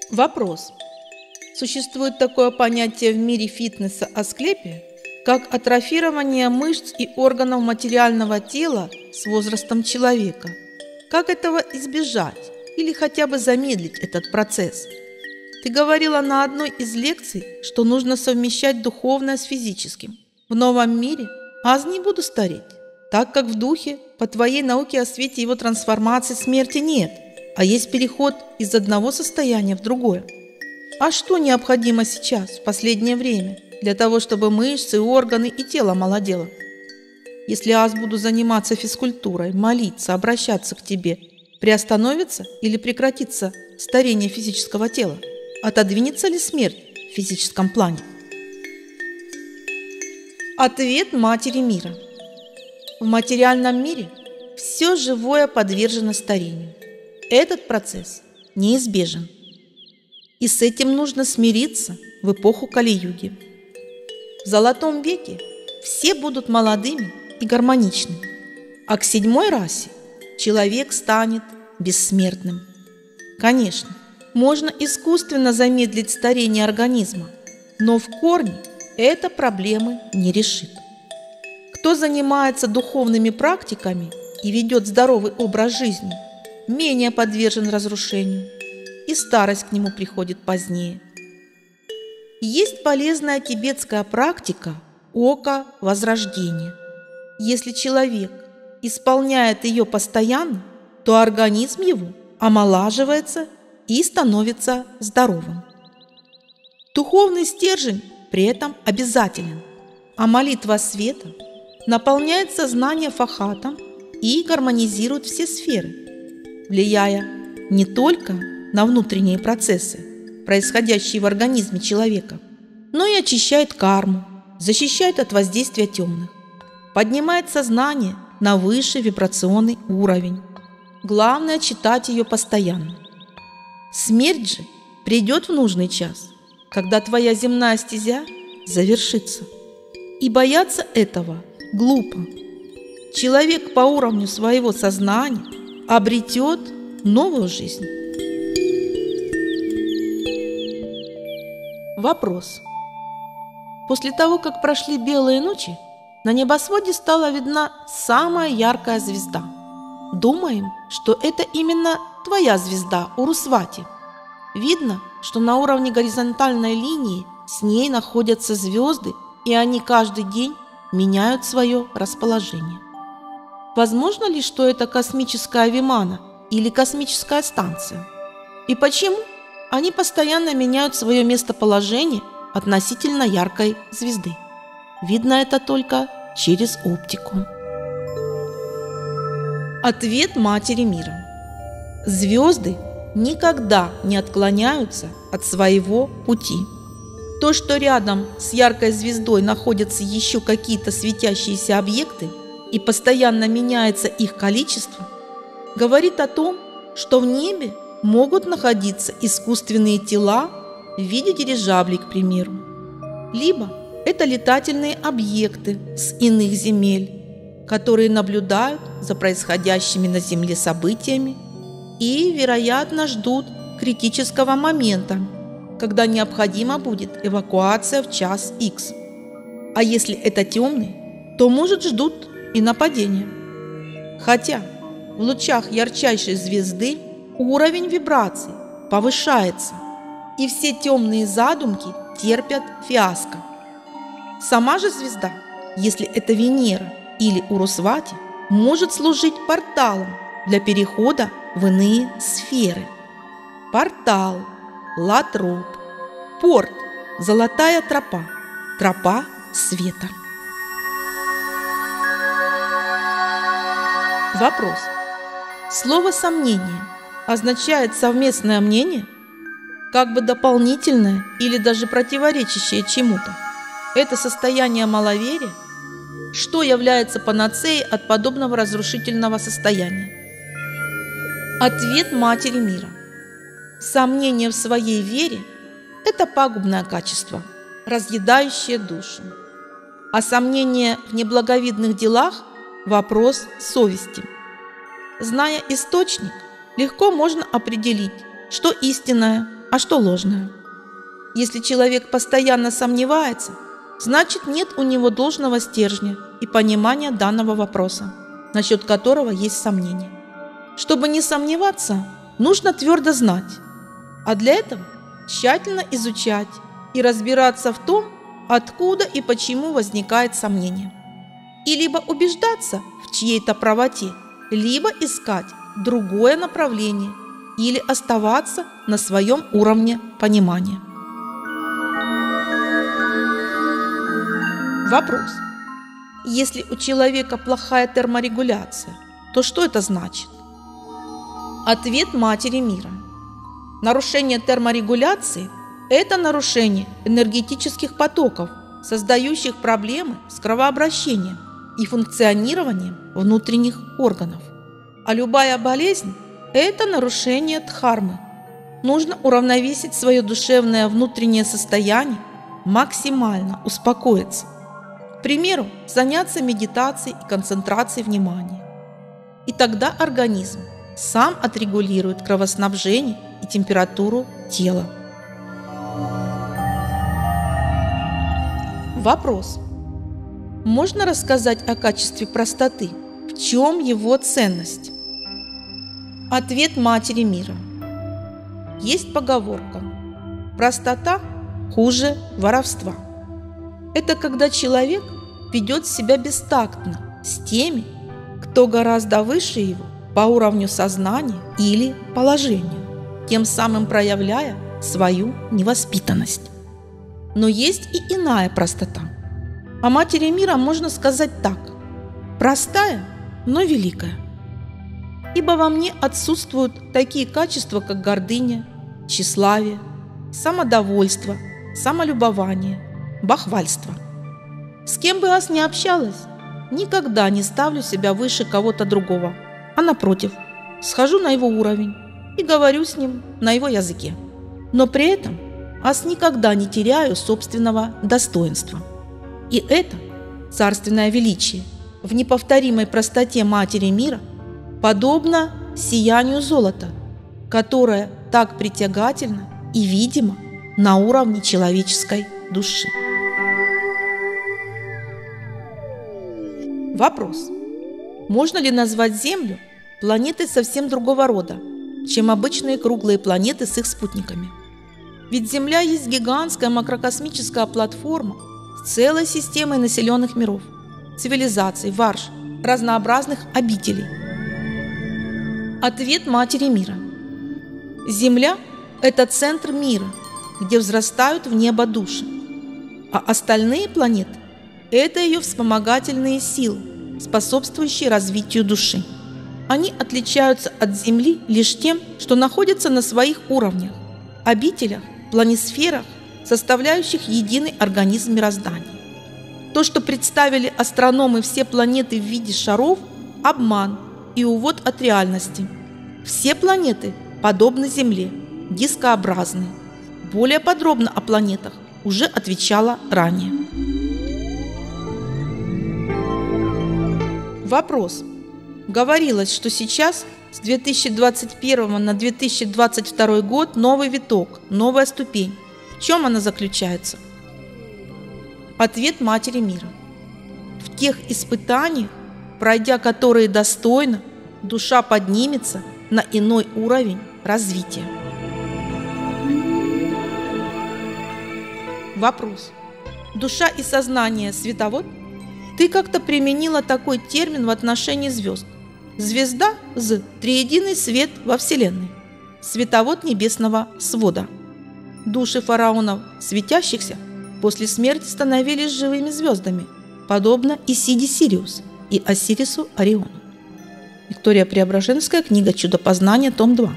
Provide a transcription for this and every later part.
Вопрос. Существует такое понятие в мире фитнеса Асклепия, как атрофирование мышц и органов материального тела с возрастом человека. Как этого избежать или хотя бы замедлить этот процесс? Ты говорила на одной из лекций, что нужно совмещать духовное с физическим. В новом мире аз не буду стареть, так как в духе по твоей науке о свете его трансформации смерти нет, а есть переход из одного состояния в другое. А что необходимо сейчас, в последнее время, для того, чтобы мышцы, органы и тело молодело? Если аз буду заниматься физкультурой, молиться, обращаться к тебе, приостановится или прекратится старение физического тела? Отодвинется ли смерть в физическом плане? Ответ Матери Мира. В материальном мире все живое подвержено старению. Этот процесс неизбежен. И с этим нужно смириться в эпоху Кали-юги. В Золотом веке все будут молодыми и гармоничными, а к 7-й расе человек станет бессмертным. Конечно, можно искусственно замедлить старение организма, но в корне это проблемы не решит. Кто занимается духовными практиками и ведет здоровый образ жизни, менее подвержен разрушению, и старость к нему приходит позднее. Есть полезная тибетская практика ока возрождения. Если человек исполняет ее постоянно, то организм его омолаживается и становится здоровым. Духовный стержень при этом обязателен, а молитва света наполняет сознание фахатом и гармонизирует все сферы, влияя не только на внутренние процессы, происходящие в организме человека, но и очищает карму, защищает от воздействия темных, поднимает сознание на высший вибрационный уровень. Главное – читать ее постоянно. Смерть же придет в нужный час, когда твоя земная стезя завершится. И бояться этого глупо. Человек по уровню своего сознания обретет новую жизнь. Вопрос. После того, как прошли белые ночи, на небосводе стала видна самая яркая звезда. Думаем, что это именно твоя звезда, Урусвати. Видно, что на уровне горизонтальной линии с ней находятся звезды, и они каждый день меняют свое расположение. Возможно ли, что это космическая вимана или космическая станция? И почему они постоянно меняют свое местоположение относительно яркой звезды? Видно это только через оптику. Ответ Матери Мира. Звезды никогда не отклоняются от своего пути. То, что рядом с яркой звездой находятся еще какие-то светящиеся объекты и постоянно меняется их количество, говорит о том, что в небе могут находиться искусственные тела в виде дирижаблей, к примеру. Либо это летательные объекты с иных земель, которые наблюдают за происходящими на Земле событиями и, вероятно, ждут критического момента, когда необходима будет эвакуация в час Х. А если это темные, то, может, ждут и нападения. Хотя в лучах ярчайшей звезды уровень вибраций повышается, и все темные задумки терпят фиаско. Сама же звезда, если это Венера или Урусвати, может служить порталом для перехода в иные сферы. Портал, латроп, порт, золотая тропа, тропа света. Вопрос. Слово «сомнение» означает совместное мнение, как бы дополнительное или даже противоречащее чему-то. Это состояние маловерия, что является панацеей от подобного разрушительного состояния. Ответ Матери Мира. Сомнение в своей вере – это пагубное качество, разъедающее душу. А сомнение в неблаговидных делах – вопрос совести. Зная источник, легко можно определить, что истинное, а что ложное. Если человек постоянно сомневается, значит нет у него должного стержня и понимания данного вопроса, насчет которого есть сомнения. Чтобы не сомневаться, нужно твердо знать, а для этого тщательно изучать и разбираться в том, откуда и почему возникает сомнение. И либо убеждаться в чьей-то правоте, либо искать другое направление или оставаться на своем уровне понимания. Вопрос. Если у человека плохая терморегуляция, то что это значит? Ответ Матери Мира. Нарушение терморегуляции – это нарушение энергетических потоков, создающих проблемы с кровообращением и функционированием внутренних органов. А любая болезнь – это нарушение дхармы. Нужно уравновесить свое душевное внутреннее состояние, максимально успокоиться. К примеру, заняться медитацией и концентрацией внимания. И тогда организм сам отрегулирует кровоснабжение и температуру тела. Вопрос. Можно рассказать о качестве простоты? В чем его ценность? Ответ Матери Мира. Есть поговорка: простота хуже воровства. Это когда человек ведет себя бестактно с теми, кто гораздо выше его по уровню сознания или положению, тем самым проявляя свою невоспитанность. Но есть и иная простота. О Матери Мира можно сказать так: простая, но великая. Ибо во мне отсутствуют такие качества, как гордыня, тщеславие, самодовольство, самолюбование, бахвальство. С кем бы аз ни общалась, никогда не ставлю себя выше кого-то другого, а напротив, схожу на его уровень и говорю с ним на его языке. Но при этом аз никогда не теряю собственного достоинства. И это царственное величие в неповторимой простоте Матери Мира подобно сиянию золота, которое так притягательно и видимо на уровне человеческой души. Вопрос. Можно ли назвать Землю планетой совсем другого рода, чем обычные круглые планеты с их спутниками? Ведь Земля есть гигантская макрокосмическая платформа с целой системой населенных миров, цивилизаций, варж, разнообразных обителей. Ответ Матери Мира. Земля – это центр мира, где взрастают в небо души, а остальные планеты – это ее вспомогательные силы, способствующие развитию души. Они отличаются от Земли лишь тем, что находятся на своих уровнях, обителях, планисферах, составляющих единый организм мироздания. То, что представили астрономы все планеты в виде шаров – обман и увод от реальности. Все планеты подобны Земле, дискообразны. Более подробно о планетах уже отвечала ранее. Вопрос. Говорилось, что сейчас с 2021 на 2022 год новый виток, новая ступень. В чем она заключается? Ответ Матери Мира. В тех испытаниях, пройдя которые достойно, душа поднимется на иной уровень развития. Вопрос. Душа и сознание – световод? Ты как-то применила такой термин в отношении звезд. Звезда – з – триединый свет во Вселенной, световод небесного свода. Души фараонов, светящихся, после смерти становились живыми звездами, подобно Исиде Сириус и Осирису Ориону. Виктория Преображенская, книга «Чудо-познание», том 2.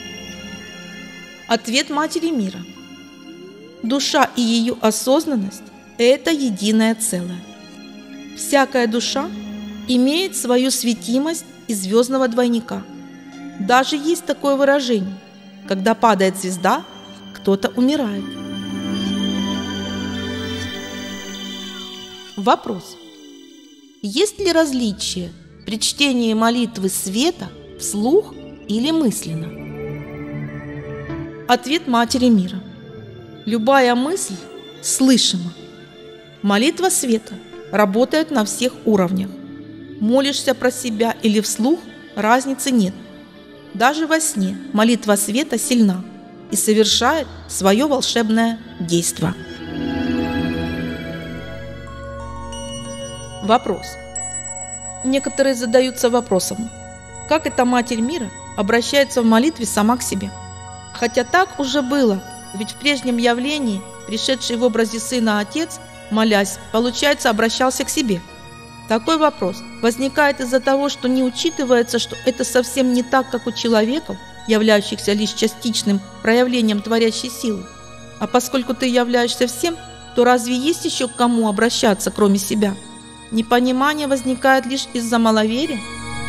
Ответ Матери Мира. Душа и ее осознанность – это единое целое. Всякая душа имеет свою светимость и звездного двойника. Даже есть такое выражение: когда падает звезда, кто-то умирает. Вопрос. Есть ли различие при чтении молитвы света вслух или мысленно? Ответ Матери Мира. Любая мысль слышима. Молитва света работает на всех уровнях. Молишься про себя или вслух, разницы нет. Даже во сне молитва света сильна и совершает свое волшебное действо. Вопрос. Некоторые задаются вопросом, как эта Матерь Мира обращается в молитве сама к себе. Хотя так уже было, ведь в прежнем явлении, пришедший в образе Сына Отец, молясь, получается, обращался к себе. Такой вопрос возникает из-за того, что не учитывается, что это совсем не так, как у человеков, являющихся лишь частичным проявлением творящей силы. А поскольку ты являешься всем, то разве есть еще к кому обращаться, кроме себя? Непонимание возникает лишь из-за маловерия?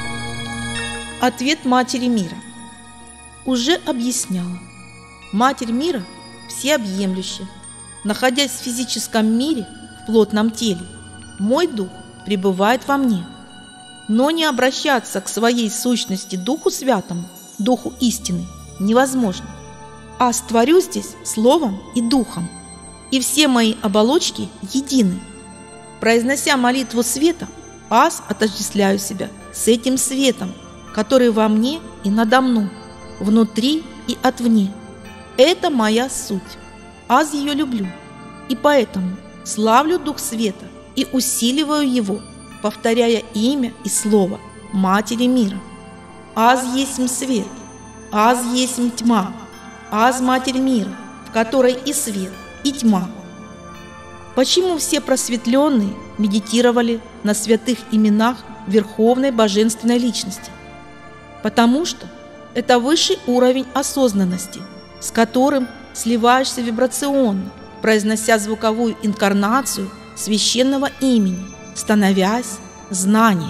Ответ Матери Мира. Уже объясняла. Матерь Мира всеобъемлющая. Находясь в физическом мире, в плотном теле, мой дух пребывает во мне. Но не обращаться к своей сущности Духу Святому, Духу истины, невозможно. А створю здесь словом и духом, и все мои оболочки едины. Произнося молитву света, аз отождествляю себя с этим светом, который во мне и надо мной, внутри и отвне. Это моя суть. Аз ее люблю, и поэтому славлю Дух Света и усиливаю его, повторяя имя и слово Матери Мира. Аз есть свет, аз есть тьма, аз Матерь Мира, в которой и свет, и тьма. Почему все просветленные медитировали на святых именах Верховной Божественной Личности? Потому что это высший уровень осознанности, с которым сливаешься вибрационно, произнося звуковую инкарнацию священного имени, становясь знанием.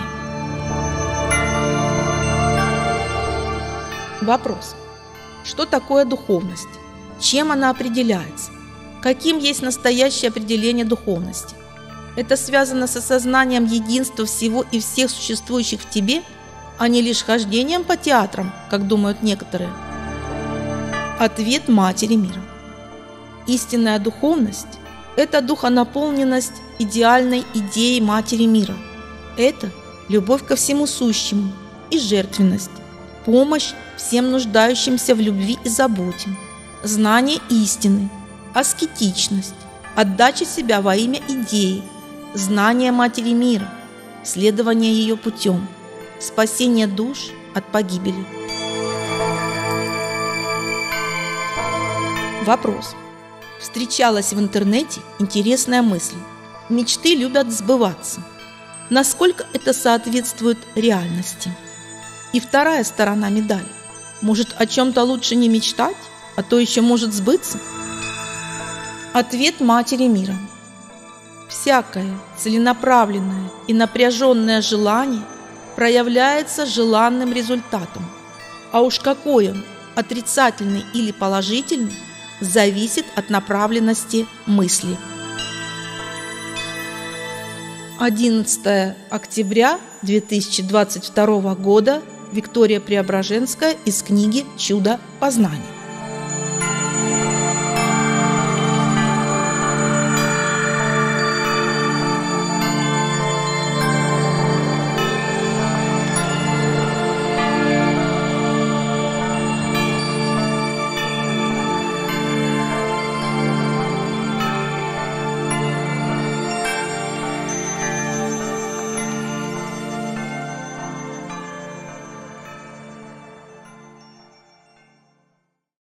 Вопрос. Что такое духовность? Чем она определяется? Каким есть настоящее определение духовности? Это связано с осознанием единства всего и всех существующих в тебе, а не лишь хождением по театрам, как думают некоторые. Ответ Матери Мира. Истинная духовность – это духонаполненность идеальной идеи Матери Мира. Это любовь ко всему сущему и жертвенность, помощь всем нуждающимся в любви и заботе, знание истины, аскетичность, отдача себя во имя идеи, знание Матери Мира, следование ее путем, спасение душ от погибели. Вопрос. Встречалась в интернете интересная мысль. Мечты любят сбываться. Насколько это соответствует реальности? И вторая сторона медали. Может, о чем-то лучше не мечтать, а то еще может сбыться? Ответ Матери Мира. Всякое целенаправленное и напряженное желание проявляется желанным результатом. А уж какой он, отрицательный или положительный, зависит от направленности мысли. 11 октября 2022 года. Виктория Преображенская из книги «Чудо познания».